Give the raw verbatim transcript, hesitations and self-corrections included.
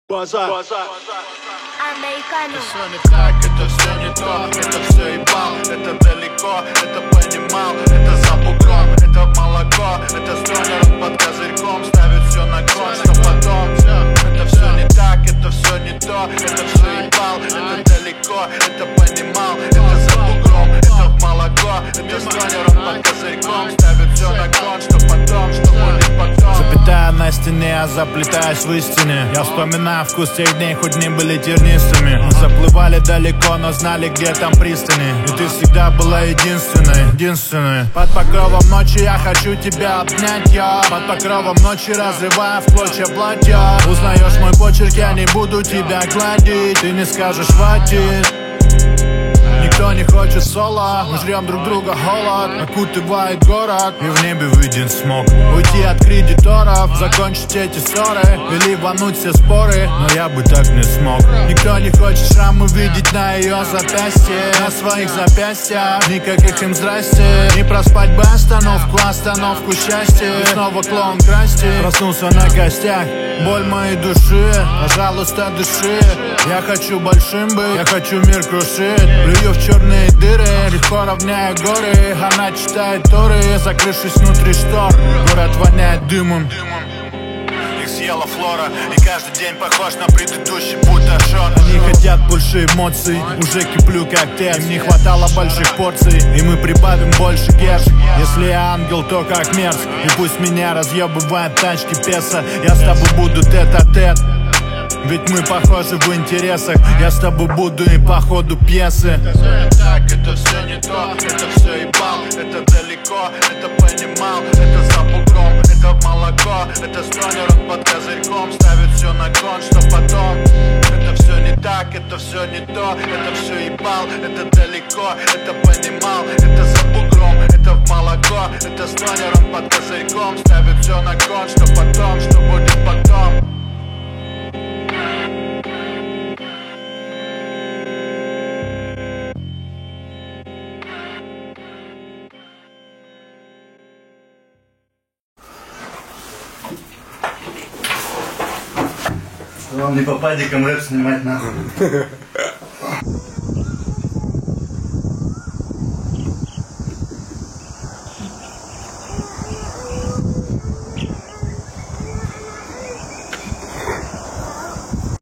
Базар. Американо. Это все не так, это все не то, это все ебал, это далеко, это понимал, это за бугром, это молоко, это с тонером под козырьком, ставит все на кон, что потом. Это все не так, это все не то, это все ебал, это далеко, это понимал, это за бугром, это в молоко, это с тонером под козырьком, ставит все на кон, что потом, что будет потом. Запятая на стене, заплетаясь в истине. Я вспоминаю вкус тех дней, хоть не были тернистыми. Мы заплывали далеко, но знали, где там пристани. И ты всегда была единственной, единственной. Под покровом ночи я хочу тебя обнять, я. Под покровом ночи разрывая в клочья платья. Узнаешь мой почерк, я не буду тебя гладить. Ты не скажешь хватит. Никто не хочет соло, мы жрем друг друга холод. Окутывает город, и в небе виден смог. Уйти от кредиторов, закончить эти ссоры или рвануть все споры, но я бы так не смог. Никто не хочет шрамы видеть на ее запястье, на своих запястьях. Никаких им здрасте. Не проспать бы остановку, остановку счастья. И снова клоун красти. Проснулся на костях, боль моей души. Пожалуйста, дыши. Я хочу большим быть, я хочу мир крушить. Плюю в черные дыры, легко равняя горы. Она читает Торы, закрывшись внутри штор. Город воняет дымом. Их съела флора, и каждый день похож на предыдущий будто шон. Они хотят больше эмоций, уже киплю как тец. Им не хватало больших порций, и мы прибавим больше герш. Если я ангел, то как мерз. И пусть меня разъебывают тачки песо, я с тобой буду тет-а-тет. Ведь мы похожи в интересах. Я с тобой буду и по ходу пьесы. Это все не так, это все не то, это все ебал, это далеко, это понимал, это за бугром, это в молоко, это с тонером под козырьком, ставит все на кон, что потом. Это все не так, это все не то, это все ебал, это далеко, это понимал, это за бугром, это в молоко, это с тонером под козырьком, ставит все на кон, что потом, что будет потом. Вам не по падикам рэп снимать нахуй.